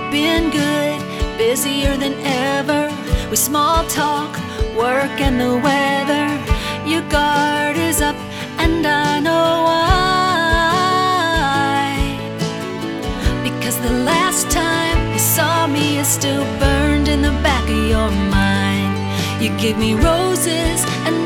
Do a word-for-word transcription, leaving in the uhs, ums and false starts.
been good, busier than ever, with small talk, work and the weather. Your guard is up and I know why. Because the last time you saw me is still burned in the back of your mind. You give me roses and